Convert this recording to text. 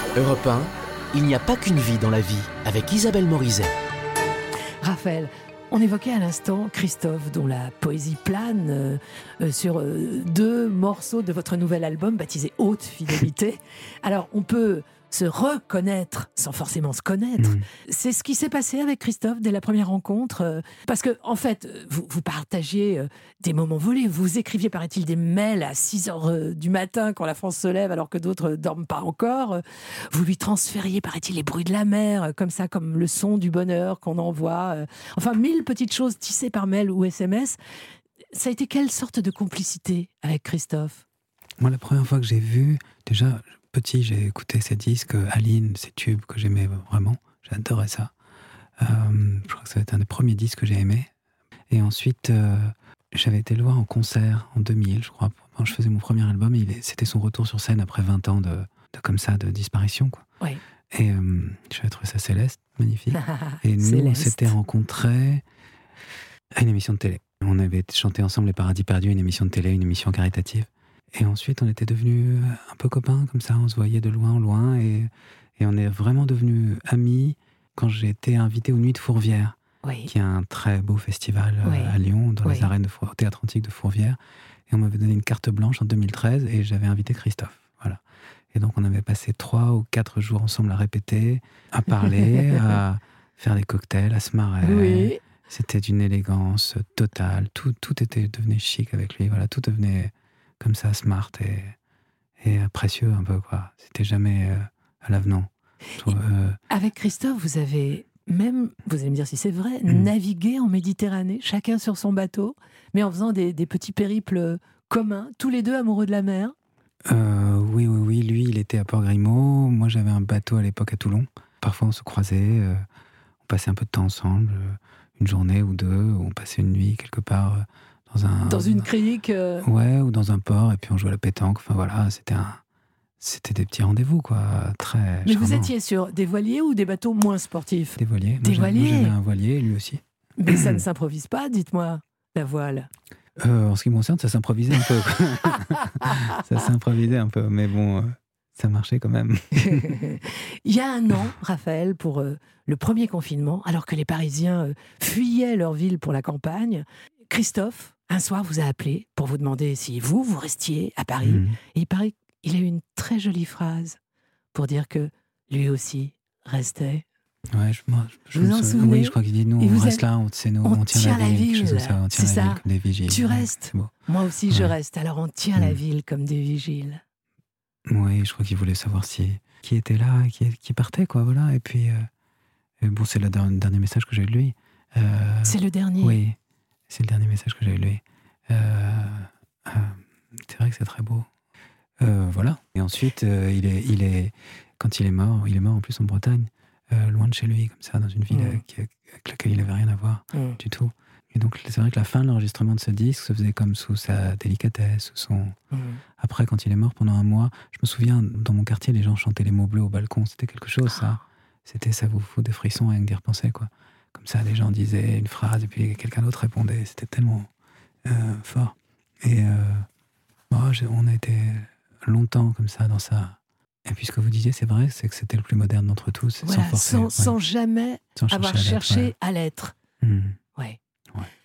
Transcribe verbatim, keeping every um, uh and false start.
Europe un, il n'y a pas qu'une vie dans la vie, avec Isabelle Morizet. Raphaël, on évoquait à l'instant Christophe, dont la poésie plane euh, euh, sur euh, deux morceaux de votre nouvel album baptisé Haute Fidélité. Alors, on peut se reconnaître sans forcément se connaître. Mmh. C'est ce qui s'est passé avec Christophe dès la première rencontre. Euh, parce que, en fait, vous, vous partagiez euh, des moments volés. Vous écriviez, paraît-il, des mails à six heures euh, du matin quand la France se lève alors que d'autres ne dorment pas encore. Euh, vous lui transfériez, paraît-il, les bruits de la mer, euh, comme ça, comme le son du bonheur qu'on envoie. Euh, enfin, mille petites choses tissées par mail ou S M S. Ça a été quelle sorte de complicité avec Christophe ? Moi, la première fois que j'ai vu, déjà... Petit, j'ai écouté ces disques, Aline, ces tubes que j'aimais vraiment. J'adorais ça. Euh, je crois que ça va être un des premiers disques que j'ai aimé. Et ensuite, euh, j'avais été le voir en concert en deux mille, je crois. Quand je faisais mon premier album, il est, c'était son retour sur scène après vingt ans de, de comme ça, de disparition, quoi. Oui. Et euh, j'avais trouvé ça céleste, magnifique. Et nous, Céleste. on s'était rencontrés à une émission de télé. On avait chanté ensemble Les Paradis Perdus, une émission de télé, une émission caritative. Et ensuite, on était devenus un peu copains, comme ça, on se voyait de loin en loin, et, et on est vraiment devenus amis quand j'ai été invité aux Nuits de Fourvière, oui. qui est un très beau festival oui. à Lyon, dans oui. les arènes de Four... au Théâtre Antique de Fourvière. Et on m'avait donné une carte blanche en deux mille treize, et j'avais invité Christophe. Voilà. Et donc, on avait passé trois ou quatre jours ensemble à répéter, à parler, à faire des cocktails, à se marrer. Oui. C'était d'une élégance totale. Tout, tout était devenu chic avec lui. Voilà, tout devenait... comme ça, smart et, et précieux un peu, quoi. C'était jamais euh, à l'avenant. Euh... Avec Christophe, vous avez même, vous allez me dire si c'est vrai, mmh. navigué en Méditerranée, chacun sur son bateau, mais en faisant des, des petits périples communs, tous les deux amoureux de la mer. Euh, oui, oui, oui. Lui, il était à Port-Grimaud. Moi, j'avais un bateau à l'époque à Toulon. Parfois, on se croisait, euh, on passait un peu de temps ensemble, euh, une journée ou deux, ou on passait une nuit quelque part... Euh, Dans, un, dans une crique euh... Ouais, ou dans un port, et puis on jouait à la pétanque. Enfin voilà, c'était, un, c'était des petits rendez-vous, quoi. Très Mais charmant. vous étiez sur des voiliers ou des bateaux moins sportifs ? Des voiliers. Des moi, voiliers. Moi, j'avais un voilier, lui aussi. Mais ça ne s'improvise pas, dites-moi, la voile. Euh, en ce qui me concerne, ça s'improvisait un peu. Ça s'improvisait un peu, mais bon, euh, ça marchait quand même. Il y a un an, Raphaël, pour euh, le premier confinement, alors que les Parisiens euh, fuyaient leur ville pour la campagne, Christophe, un soir, vous a appelé pour vous demander si vous, vous restiez à Paris. Mmh. Et il paraît qu'il a eu une très jolie phrase pour dire que lui aussi restait. Ouais, je, moi, je, vous je en me souvenez ? Oui, je crois qu'il dit nous, on reste avez... là, on, c'est nous, on, on tient, tient la, la ville. ville. Ça, on tient c'est la ça. ville comme des vigiles. Tu restes. Beau. Moi aussi, ouais. je reste. Alors on tient mmh. la ville comme des vigiles. Oui, je crois qu'il voulait savoir si qui était là, qui, qui partait, quoi. Voilà. Et puis, euh, et bon, c'est le dernier, dernier message que j'ai eu de lui. Euh, c'est le dernier. Oui. C'est le dernier message que j'ai eu de lui. Euh, euh, c'est vrai que c'est très beau. Euh, voilà. Et ensuite, euh, il est, il est, quand il est mort, il est mort en plus en Bretagne, euh, loin de chez lui, comme ça, dans une ville mmh. avec, avec laquelle il n'avait rien à voir mmh. du tout. Et donc, c'est vrai que la fin de l'enregistrement de ce disque se faisait comme sous sa délicatesse, sous son... Mmh. Après, quand il est mort pendant un mois, je me souviens, dans mon quartier, les gens chantaient les mots bleus au balcon. C'était quelque chose, ça. C'était, ça vous fout des frissons rien que d'y repenser, quoi. Comme ça, les gens disaient une phrase et puis quelqu'un d'autre répondait. C'était tellement euh, fort. Et euh, oh, on a été longtemps comme ça dans ça. Et puis ce que vous disiez, c'est vrai, c'est que c'était le plus moderne d'entre tous, voilà, sans forcer. Sans, ouais. sans jamais sans avoir cherché cherché à l'être. Mmh. Ouais. Ouais.